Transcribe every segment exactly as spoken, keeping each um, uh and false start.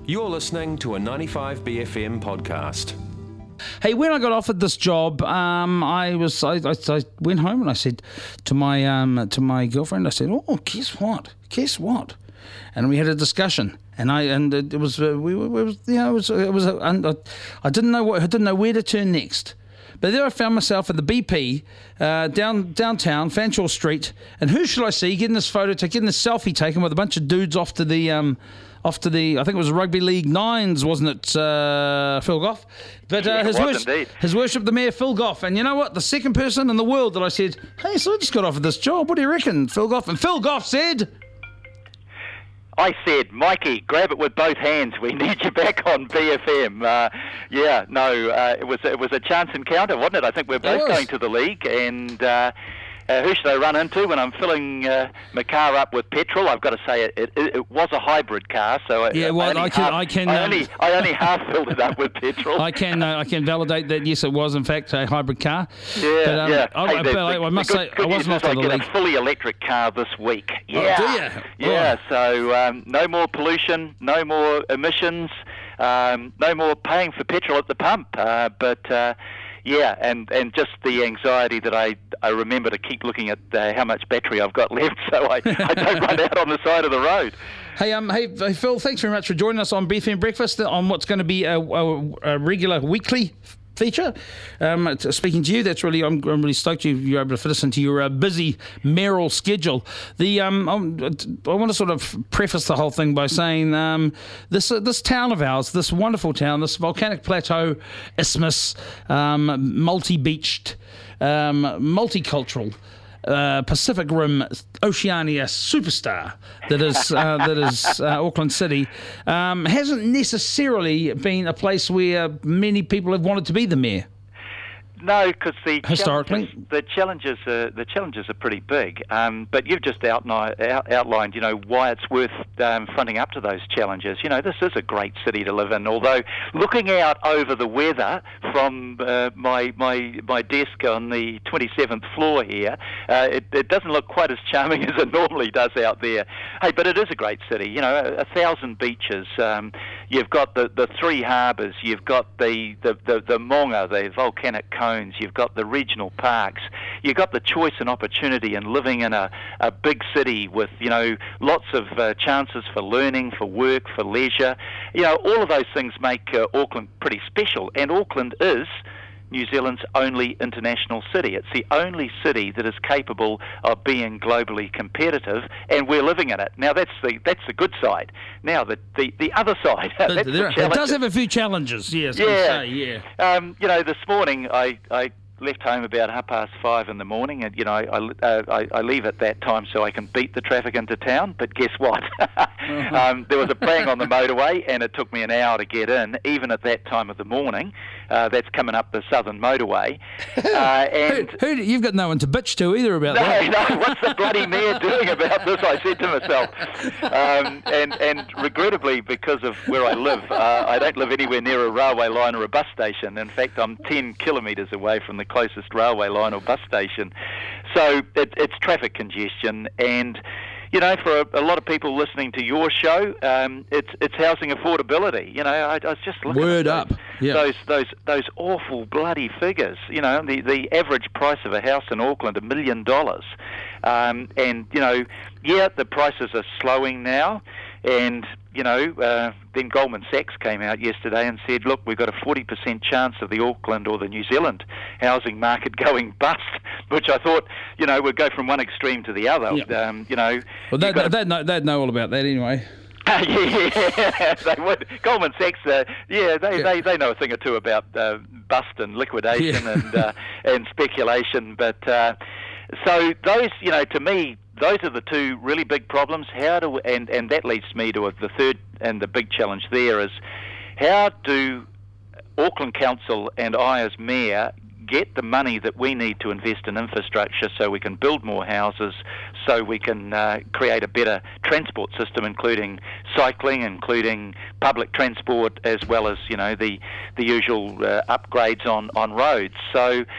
You're listening to a ninety-five B F M podcast. Hey, when I got offered this job, um, I was I, I, I went home and I said to my um, to my girlfriend, I said, "Oh, guess what? Guess what?" And we had a discussion, and I and it was uh, we were it was, you know it was it was and I, I didn't know what I didn't know where to turn next. But there I found myself at the B P uh, down downtown, Fanshawe Street, and who should I see getting this photo, taking this selfie taken with a bunch of dudes off to the um, off to the I think it was Rugby League Nines, wasn't it, uh, Phil Goff? But uh, yeah, his, was worship, indeed. his worship the Mayor Phil Goff, and you know what? The second person in the world that I said, "Hey, so I just got offered this job. What do you reckon, Phil Goff?" And Phil Goff said, I said, Mikey, grab it with both hands. We need you back on B F M. Uh, yeah, no, uh, it was it was a chance encounter, wasn't it? I think we're both going to the league, and uh, uh, who should I run into when I'm filling uh, my car up with petrol? I've got to say it, it, it was a hybrid car, so yeah, I, well, I, I can, half, I can, I um, only, I only half filled it up with petrol. I can, uh, I can validate that. Yes, it was in fact a hybrid car. Yeah, but, um, yeah. I, Hey, I, the, but I, I must the say, good, good I wasn't news off is to the I get league. a fully electric car this week. Yeah, Oh, do you? Yeah, Oh. so um, no more pollution, no more emissions, um, no more paying for petrol at the pump. Uh, but uh, yeah, and, and just the anxiety that I, I remember to keep looking at uh, how much battery I've got left, so I, I don't run out on the side of the road. Hey, um, hey, hey, Phil, thanks very much for joining us on B F M Breakfast on what's going to be a, a, a regular weekly feature. Um, speaking to you, that's really I'm, I'm really stoked you you're able to fit us into your uh, busy mayoral schedule. The um, I'm, I want to sort of preface the whole thing by saying um, this uh, this town of ours, this wonderful town, this volcanic plateau, isthmus, um, multi-beached, um, multicultural. Uh, Pacific Rim Oceania superstar that is uh, that is uh, Auckland City um, hasn't necessarily been a place where many people have wanted to be the mayor. No, because the Historically? challenges, the challenges are the challenges are pretty big. Um, but you've just outlined, out, outlined, you know, why it's worth um, fronting up to those challenges. You know, this is a great city to live in. Although looking out over the weather from uh, my my my desk on the twenty-seventh floor here, uh, it, it doesn't look quite as charming as it normally does out there. Hey, but it is a great city. You know, a, a thousand beaches. Um, you've got the, the three harbours. You've got the the the, the Maunga, the volcanic cone. You've got the regional parks. You've got the choice and opportunity in living in a, a big city with, you know, lots of uh, chances for learning, for work, for leisure. You know, all of those things make uh, Auckland pretty special. And Auckland is New Zealand's only international city. It's the only city that is capable of being globally competitive, and we're living in it. Now, that's the that's the good side. Now, the the, the other side, that's There, the it does have a few challenges, yes. Yeah, Say, yeah. Um, you know, this morning I, I left home about half past five in the morning, and you know, I, uh, I, I leave at that time so I can beat the traffic into town. But guess what? um, there was a bang on the motorway, and it took me an hour to get in, even at that time of the morning. Uh, that's coming up the southern motorway. Uh, and who, who, you've got no one to bitch to either about no, that. No, what's the bloody mayor doing about this? I said to myself. Um, and, and regrettably, because of where I live, uh, I don't live anywhere near a railway line or a bus station. In fact, I'm ten kilometres away from the closest railway line or bus station. So it, it's traffic congestion, and you know, for a, a lot of people listening to your show, um, it's it's housing affordability. You know, I, I was just looking Word at those, up. Yeah. those those those awful bloody figures. You know, the the average price of a house in Auckland, a million dollars, um, and you know, yeah, the prices are slowing now. And, you know, uh, then Goldman Sachs came out yesterday and said, look, we've got a forty percent chance of the Auckland or the New Zealand housing market going bust, which I thought, you know, would go from one extreme to the other. Yep. Um, you know, Well, they'd, gotta... they'd, know, they'd know all about that anyway. yeah, they would. Goldman Sachs, uh, yeah, they, Yeah. They, they know a thing or two about uh, bust and liquidation Yeah. and uh, and speculation. But uh, so those, you know, to me, those are the two really big problems. How do and and that leads me to a, the third and the big challenge there is how do Auckland Council and I as Mayor get the money that we need to invest in infrastructure so we can build more houses, so we can uh, create a better transport system, including cycling, including public transport, as well as, you know, the the usual uh, upgrades on, on roads. So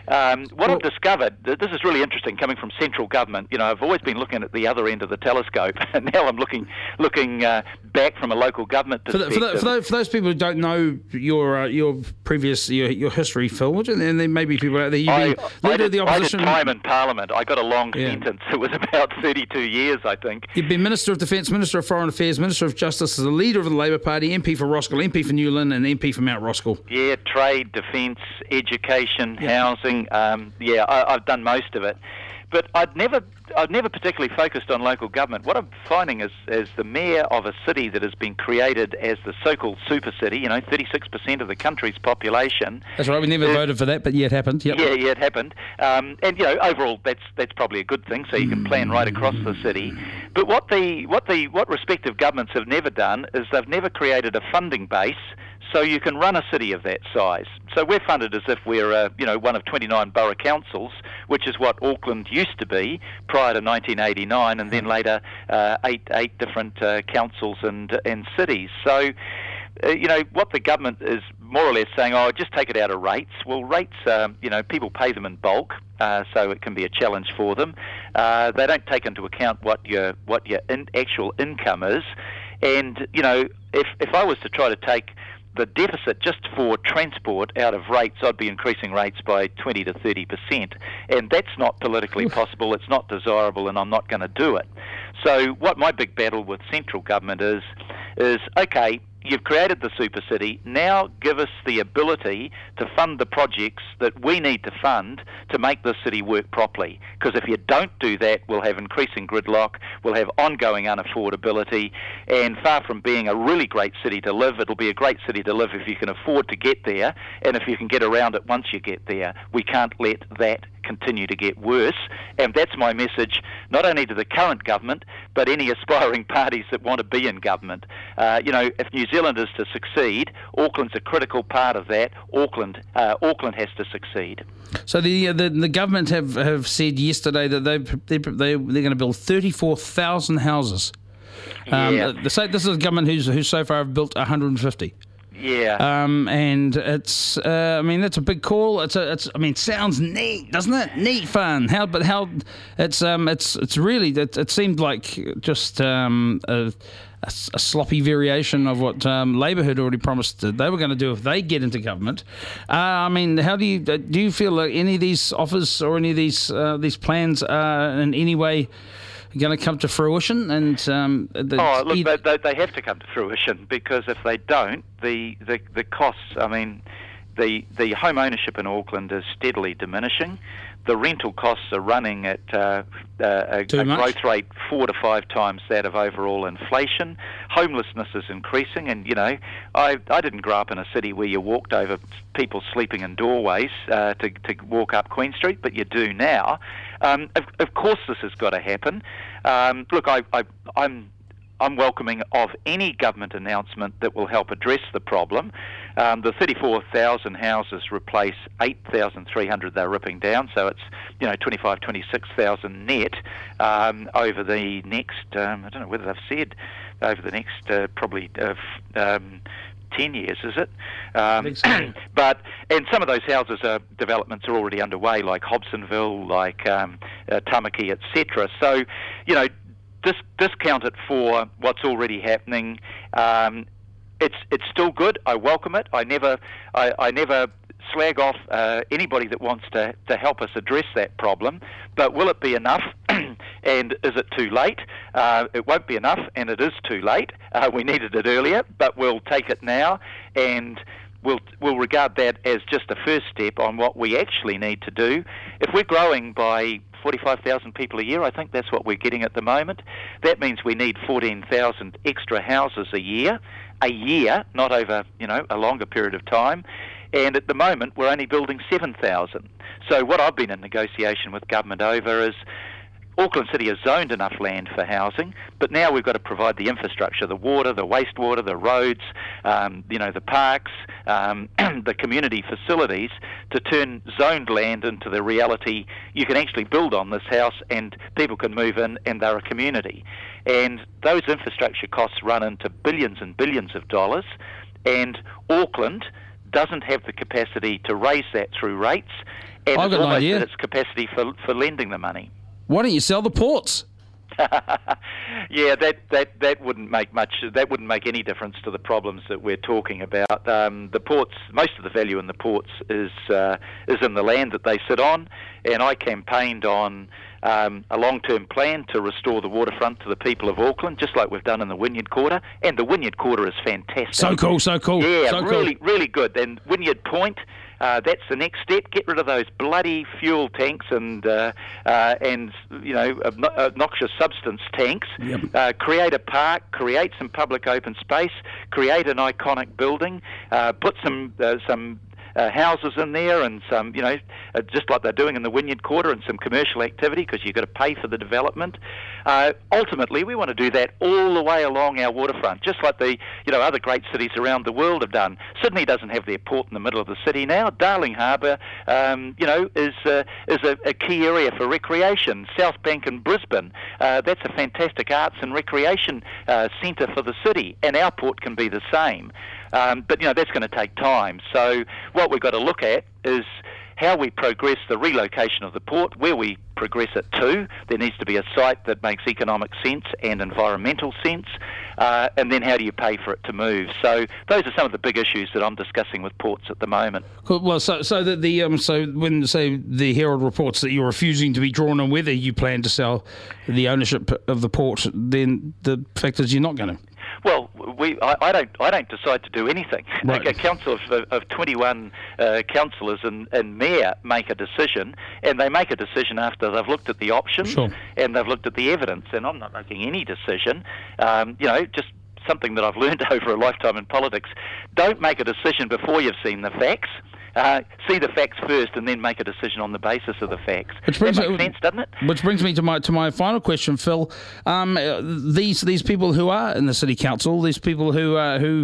Um, what Well- I've discovered, th- this is really interesting, coming from central government. You know, I've always been looking at the other end of the telescope, and now I'm looking looking uh, back from a local government For, the, perspective. for, the, for, those, for those people who don't know your uh, your previous your, your history, Phil, would you- and there may be people out there. You've I, been I, leader of did, the I did opposition. time in Parliament. I got a long Yeah. sentence. It was about thirty-two years, I think. You've been Minister of Defence, Minister of Foreign Affairs, Minister of Justice, as a leader of the Labour Party, M P for Roskill, M P for Newland, and M P for Mount Roskill. Yeah, trade, defence, education, Yeah. housing. Um, yeah, I, I've done most of it. But I'd never, I'd never particularly focused on local government. What I'm finding is, as the mayor of a city that has been created as the so-called super city, you know, thirty-six percent of the country's population. That's right. We never Uh, voted for that, but yeah, it happened. Yep. Yeah, yeah, it happened. Um, and you know, overall, that's that's probably a good thing. So you can plan right across the city. But what the what the what respective governments have never done is they've never created a funding base so you can run a city of that size. So we're funded as if we're uh, you know one of twenty-nine borough councils, which is what Auckland used to be prior to nineteen eighty-nine, and then later uh, eight eight different uh, councils and and cities. So. Uh, you know, what the government is more or less saying, oh, just take it out of rates. Well, rates, um, you know, people pay them in bulk, uh, so it can be a challenge for them. Uh, they don't take into account what your what your in, actual income is. And, you know, if, if I was to try to take the deficit just for transport out of rates, I'd be increasing rates by twenty to thirty percent. And that's not politically possible, it's not desirable, and I'm not going to do it. So what my big battle with central government is, is, okay, you've created the super city, now give us the ability to fund the projects that we need to fund to make this city work properly. Because if you don't do that, we'll have increasing gridlock, we'll have ongoing unaffordability, and far from being a really great city to live, it'll be a great city to live if you can afford to get there, and if you can get around it once you get there. We can't let that continue to get worse, and that's my message not only to the current government but any aspiring parties that want to be in government. Uh, you know, if New Zealand is to succeed, Auckland's a critical part of that. Auckland, uh, Auckland has to succeed. So the, uh, the the government have, have said yesterday that they they they they're going to build thirty-four thousand houses. Um, Yeah. the, so this is a government who's who so far have built one hundred fifty. Yeah. Um, and it's, uh, I mean, that's a big call. It's, a, it's, I mean, sounds neat, doesn't it? Neat fun. How, but how? It's, um, it's, it's really. It, it seemed like just um, a, a, a sloppy variation of what um, Labor had already promised that they were going to do if they get into government. Uh, I mean, how do you do? You feel like any of these offers or any of these uh, these plans are in any way going to come to fruition? And um, the, Oh, look, either- they, they have to come to fruition, because if they don't, the, the, the costs, I mean, the, the home ownership in Auckland is steadily diminishing. The rental costs are running at uh, uh, a, Too a much? growth rate four to five times that of overall inflation. Homelessness is increasing, and, you know, I, I didn't grow up in a city where you walked over people sleeping in doorways uh, to, to walk up Queen Street, but you do now. Um, of, of course this has got to happen. Um, look, I, I, I'm... I'm welcoming of any government announcement that will help address the problem. Um, the thirty-four thousand houses replace eight thousand three hundred they're ripping down, so it's, you know, twenty-five, twenty-six thousand net um, over the next, um, I don't know whether they've said, over the next uh, probably uh, um, ten years, is it? Um, think so. But, and some of those houses are, developments are already underway, like Hobsonville, like um, uh, Tamaki, et cetera. So, you know, Dis- discount it for what's already happening. Um, it's it's still good. I welcome it. I never I, I never slag off uh, anybody that wants to to help us address that problem. But will it be enough? And is it too late? Uh, it won't be enough, and it is too late. Uh, we needed it earlier, but we'll take it now, and we'll we'll regard that as just a first step on what we actually need to do. If we're growing by forty-five thousand people a year, I think that's what we're getting at the moment. That means we need fourteen thousand extra houses a year, a year, not over, you know, a longer period of time. And at the moment, we're only building seven thousand. So what I've been in negotiation with government over is Auckland City has zoned enough land for housing, but now we've got to provide the infrastructure, the water, the wastewater, the roads, um, you know, the parks, um, the community facilities, to turn zoned land into the reality you can actually build on this house and people can move in and they're a community. And those infrastructure costs run into billions and billions of dollars, and Auckland doesn't have the capacity to raise that through rates. and I've it's got an almost idea. at its capacity for for lending the money. Why don't you sell the ports? Yeah, that, that, that wouldn't make much. That wouldn't make any difference to the problems that we're talking about. Um, the ports, most of the value in the ports is uh, is in the land that they sit on, and I campaigned on um, a long-term plan to restore the waterfront to the people of Auckland, just like we've done in the Wynyard Quarter. And the Wynyard Quarter is fantastic. So cool, so cool. Yeah, so really, cool. really good. And Wynyard Point. Uh, that's the next step. Get rid of those bloody fuel tanks and uh, uh, and you know obno- obnoxious substance tanks. Yep. Uh, create a park. Create some public open space. Create an iconic building. Uh, put some uh, some. Uh, houses in there and some, you know, uh, just like they're doing in the Wynyard Quarter, and some commercial activity, because you've got to pay for the development. Uh, ultimately, we want to do that all the way along our waterfront, just like the, you know, other great cities around the world have done. Sydney doesn't have their port in the middle of the city now. Darling Harbour, um, you know, is uh, is a, a key area for recreation. South Bank in Brisbane, uh, that's a fantastic arts and recreation uh, centre for the city, and our port can be the same. Um, but, you know, that's going to take time. So what we've got to look at is how we progress the relocation of the port, where we progress it to. There needs to be a site that makes economic sense and environmental sense. Uh, and then how do you pay for it to move? So those are some of the big issues that I'm discussing with ports at the moment. Cool. Well, so so that the um, so when say the Herald reports that you're refusing to be drawn on whether you plan to sell the ownership of the port, then the fact is you're not going to. Well, we I, I don't I don't decide to do anything. Right. A council of, of twenty-one uh, councillors and, and mayor make a decision, and they make a decision after they've looked at the options Sure. and they've looked at the evidence. And I'm not making any decision. Um, you know, just something that I've learned over a lifetime in politics. Don't make a decision before you've seen the facts. Uh, see the facts first, and then make a decision on the basis of the facts. Which That brings makes me- sense, doesn't it? Which brings me to my to my final question, Phil. Um, uh, these these people who are in the city council, these people who uh, who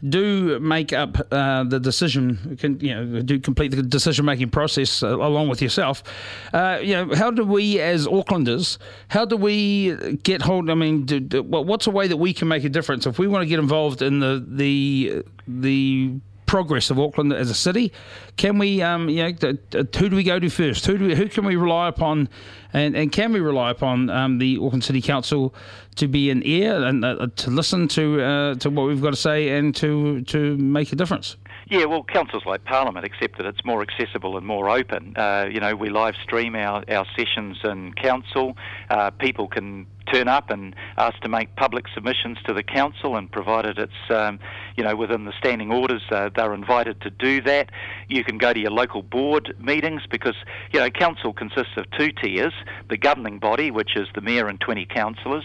do make up uh, the decision, can, you know, do complete the decision making process uh, along with yourself. Uh, you know, how do we as Aucklanders, how do we get hold? I mean, do, do, what's a way that we can make a difference if we want to get involved in the the the progress of Auckland as a city? Can we, um, you know, th- th- who do we go to first? Who do we, who can we rely upon, and, and can we rely upon um, the Auckland City Council to be an ear and uh, to listen to uh, to what we've got to say and to to make a difference? Yeah, well, councils like Parliament, except that it's more accessible and more open. Uh, you know, we live stream our, our sessions in council. Uh, people can turn up and ask to make public submissions to the council, and provided it's, um, you know, within the standing orders, uh, they're invited to do that. You can go to your local board meetings, because, you know, council consists of two tiers: the governing body, which is the mayor and twenty councillors,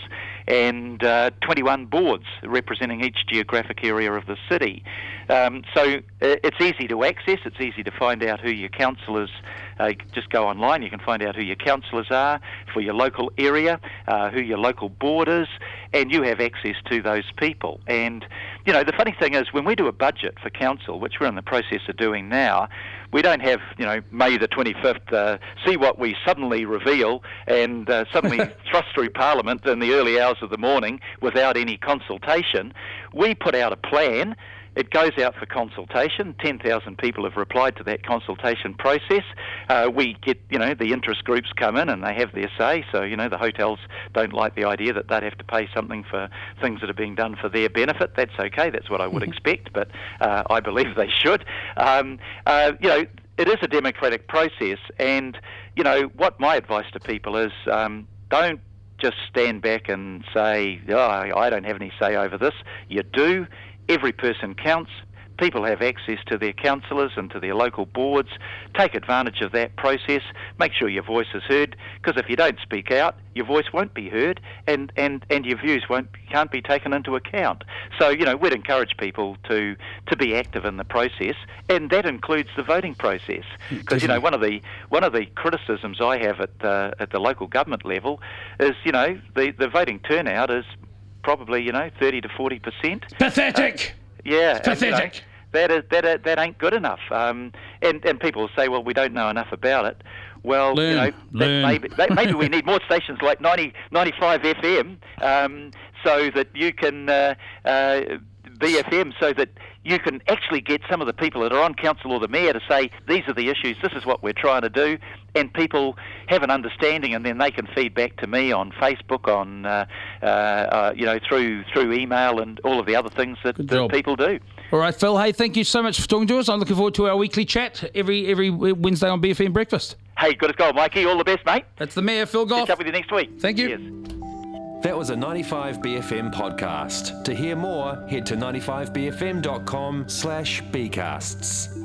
and uh, twenty-one boards representing each geographic area of the city. Um, so uh, it's easy to access, it's easy to find out who your councillors, uh, just go online, you can find out who your councillors are for your local area, uh, who your local board is, and you have access to those people. And, you know, the funny thing is, when we do a budget for council, which we're in the process of doing now, we don't have, you know, May the twenty-fifth, uh, see what we suddenly reveal and uh, suddenly thrust through Parliament in the early hours of the morning without any consultation. We put out a plan. It goes out for consultation. ten thousand people have replied to that consultation process. Uh, we get, you know, the interest groups come in and they have their say. So, you know, the hotels don't like the idea that they'd have to pay something for things that are being done for their benefit. That's okay. That's what I would expect, but uh, I believe they should. Um, uh, you know, it is a democratic process. And, you know, what my advice to people is, um, don't just stand back and say, oh, I don't have any say over this. You do. Every person counts. People have access to their councillors and to their local boards. Take advantage of that process. Make sure your voice is heard, because if you don't speak out, your voice won't be heard, and, and, and your views won't can't be taken into account. So, you know, we'd encourage people to to be active in the process, and that includes the voting process. Because, you know, one of the one of the criticisms I have at the, at the local government level is, you know, the, the voting turnout is probably, you know, thirty to forty percent. Pathetic. Uh, yeah, It's pathetic. And, you know, that is that that ain't good enough. Um, and and people say, well, we don't know enough about it. Well, Learn, you know, learn. that maybe that maybe we need more stations like ninety, ninety-five F M, um, so that you can uh, uh, B F M so that you can actually get some of the people that are on council or the mayor to say, these are the issues, this is what we're trying to do, and people have an understanding, and then they can feed back to me on Facebook, on uh, uh, uh, you know, through through email and all of the other things that, that people do. All right, Phil. Hey, thank you so much for talking to us. I'm looking forward to our weekly chat every every Wednesday on B F M Breakfast. Hey, good as gold, Mikey. All the best, mate. That's the Mayor, Phil Goff. Catch up with you next week. Thank you. Cheers. That was a ninety-five B F M podcast. To hear more, head to ninety-five b f m dot com slash bcasts.